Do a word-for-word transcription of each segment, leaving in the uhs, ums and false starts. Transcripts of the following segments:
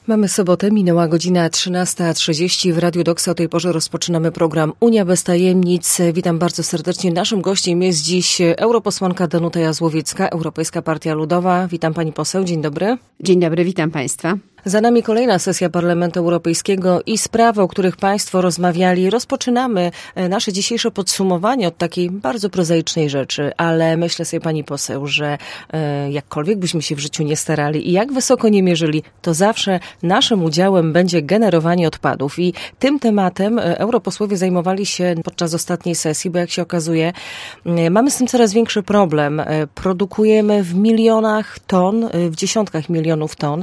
Mamy sobotę, minęła godzina trzynasta trzydzieści. W Radiu Doksa o tej porze rozpoczynamy program Unia bez tajemnic. Witam bardzo serdecznie. Naszym gościem jest dziś europosłanka Danuta Jazłowiecka, Europejska Partia Ludowa. Witam pani poseł, dzień dobry. Dzień dobry, witam państwa. Za nami kolejna sesja Parlamentu Europejskiego i sprawy, o których państwo rozmawiali. Rozpoczynamy nasze dzisiejsze podsumowanie od takiej bardzo prozaicznej rzeczy, ale myślę sobie, pani poseł, że jakkolwiek byśmy się w życiu nie starali i jak wysoko nie mierzyli, to zawsze naszym udziałem będzie generowanie odpadów. I tym tematem europosłowie zajmowali się podczas ostatniej sesji, bo jak się okazuje, mamy z tym coraz większy problem. Produkujemy w milionach ton, w dziesiątkach milionów ton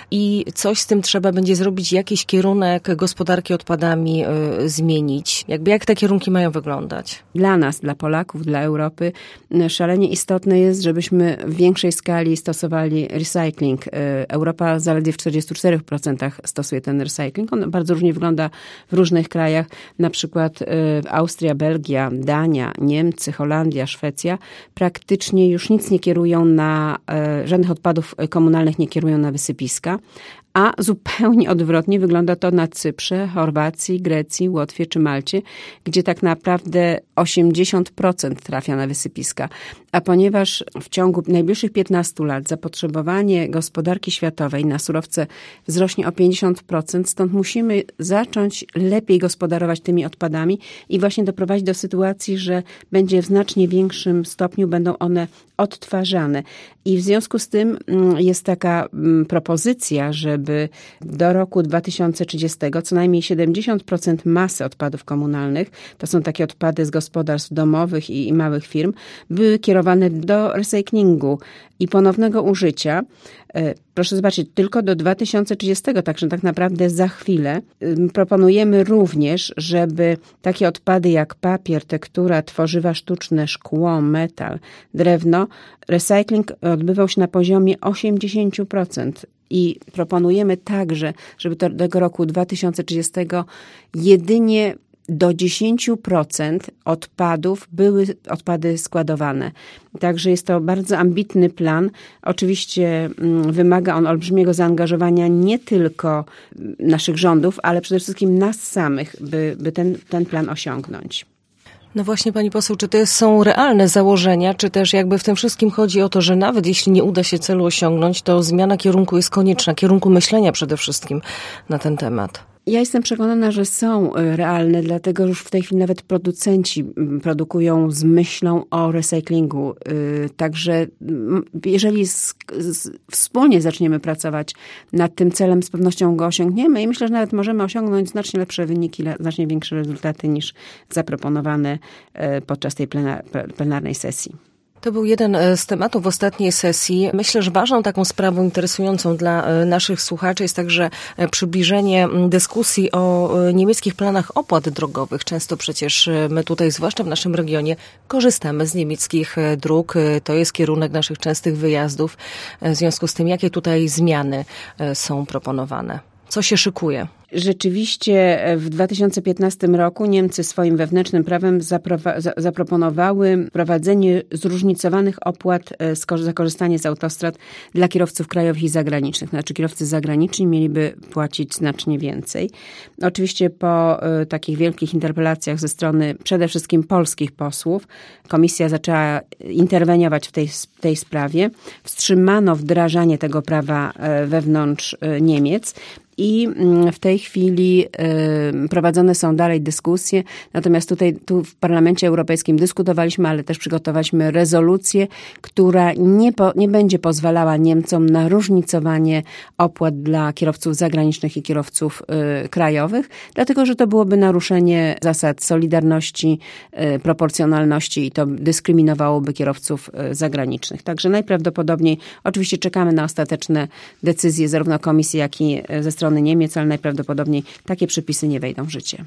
i coś z tym trzeba będzie zrobić, jakiś kierunek gospodarki odpadami y, zmienić. Jakby jak te kierunki mają wyglądać? Dla nas, dla Polaków, dla Europy szalenie istotne jest, żebyśmy w większej skali stosowali recycling. Europa zaledwie w czterdzieści cztery procent stosuje ten recycling. On bardzo różnie wygląda w różnych krajach, na przykład y, Austria, Belgia, Dania, Niemcy, Holandia, Szwecja. Praktycznie już nic nie kierują na, y, żadnych odpadów komunalnych nie kierują na wysypiska. A zupełnie odwrotnie wygląda to na Cyprze, Chorwacji, Grecji, Łotwie czy Malcie, gdzie tak naprawdę osiemdziesiąt procent trafia na wysypiska. A ponieważ w ciągu najbliższych piętnastu lat zapotrzebowanie gospodarki światowej na surowce wzrośnie o pięćdziesiąt procent, stąd musimy zacząć lepiej gospodarować tymi odpadami i właśnie doprowadzić do sytuacji, że będzie w znacznie większym stopniu będą one odtwarzane. I w związku z tym jest taka propozycja, żeby do roku dwa tysiące trzydziestego co najmniej siedemdziesiąt procent masy odpadów komunalnych, to są takie odpady z gospodarstw domowych i, i małych firm, były kierowane do recyklingu i ponownego użycia. Proszę zobaczyć, tylko do dwa tysiące trzydziestego, także tak naprawdę za chwilę. Proponujemy również, żeby takie odpady jak papier, tektura, tworzywa sztuczne, szkło, metal, drewno, recykling odbywał się na poziomie osiemdziesiąt procent. I proponujemy także, żeby do tego roku dwa tysiące trzydziestego jedynie do dziesięć procent odpadów były odpady składowane. Także jest to bardzo ambitny plan. Oczywiście wymaga on olbrzymiego zaangażowania nie tylko naszych rządów, ale przede wszystkim nas samych, by, by ten, ten plan osiągnąć. No właśnie, pani poseł, czy to są realne założenia, czy też jakby w tym wszystkim chodzi o to, że nawet jeśli nie uda się celu osiągnąć, to zmiana kierunku jest konieczna, kierunku myślenia przede wszystkim na ten temat? Ja jestem przekonana, że są realne, dlatego że już w tej chwili nawet producenci produkują z myślą o recyklingu. Także jeżeli z, z, wspólnie zaczniemy pracować nad tym celem, z pewnością go osiągniemy i myślę, że nawet możemy osiągnąć znacznie lepsze wyniki, znacznie większe rezultaty niż zaproponowane podczas tej plenar, plenarnej sesji. To był jeden z tematów ostatniej sesji. Myślę, że ważną taką sprawą interesującą dla naszych słuchaczy jest także przybliżenie dyskusji o niemieckich planach opłat drogowych. Często przecież my tutaj, zwłaszcza w naszym regionie, korzystamy z niemieckich dróg. To jest kierunek naszych częstych wyjazdów. W związku z tym, jakie tutaj zmiany są proponowane? Co się szykuje? Rzeczywiście w dwa tysiące piętnastym roku Niemcy swoim wewnętrznym prawem zaprowa- za- zaproponowały wprowadzenie zróżnicowanych opłat sko- za korzystanie z autostrad dla kierowców krajowych i zagranicznych. Znaczy kierowcy zagraniczni mieliby płacić znacznie więcej. Oczywiście po y, takich wielkich interpelacjach ze strony przede wszystkim polskich posłów komisja zaczęła interweniować w tej, tej sprawie. Wstrzymano wdrażanie tego prawa y, wewnątrz y, Niemiec. I w tej chwili y, prowadzone są dalej dyskusje. Natomiast tutaj tu w Parlamencie Europejskim dyskutowaliśmy, ale też przygotowaliśmy rezolucję, która nie, po, nie będzie pozwalała Niemcom na różnicowanie opłat dla kierowców zagranicznych i kierowców y, krajowych, dlatego że to byłoby naruszenie zasad solidarności, y, proporcjonalności i to dyskryminowałoby kierowców y, zagranicznych. Także najprawdopodobniej, oczywiście czekamy na ostateczne decyzje zarówno Komisji, jak i ze strony strony Niemiec, ale najprawdopodobniej takie przepisy nie wejdą w życie.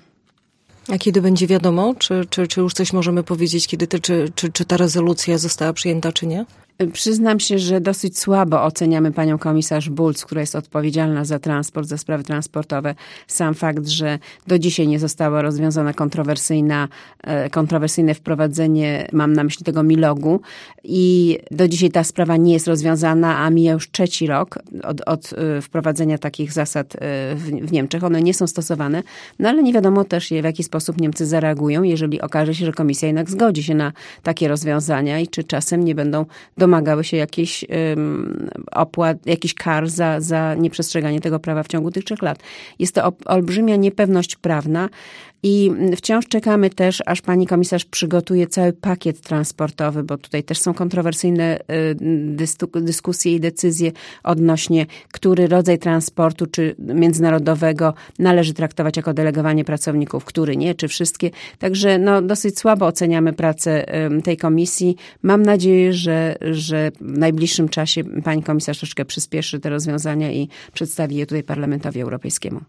A kiedy będzie wiadomo, czy, czy, czy już coś możemy powiedzieć, kiedy te, czy, czy, czy ta rezolucja została przyjęta, czy nie? Przyznam się, że dosyć słabo oceniamy panią komisarz Bulc, która jest odpowiedzialna za transport, za sprawy transportowe. Sam fakt, że do dzisiaj nie zostało rozwiązane kontrowersyjna, kontrowersyjne wprowadzenie, mam na myśli tego milogu, i do dzisiaj ta sprawa nie jest rozwiązana, a mija już trzeci rok od, od wprowadzenia takich zasad w, w Niemczech. One nie są stosowane, no ale nie wiadomo też, w jaki sposób Niemcy zareagują, jeżeli okaże się, że komisja jednak zgodzi się na takie rozwiązania i czy czasem nie będą domagały się jakichś um, opłat, jakichś kar za, za nieprzestrzeganie tego prawa w ciągu tych trzech lat. Jest to olbrzymia niepewność prawna i wciąż czekamy też, aż pani komisarz przygotuje cały pakiet transportowy, bo tutaj też są kontrowersyjne dyskusje i decyzje odnośnie, który rodzaj transportu, czy międzynarodowego należy traktować jako delegowanie pracowników, który nie, czy wszystkie. Także no, dosyć słabo oceniamy pracę tej komisji. Mam nadzieję, że, że w najbliższym czasie pani komisarz troszkę przyspieszy te rozwiązania i przedstawi je tutaj Parlamentowi Europejskiemu.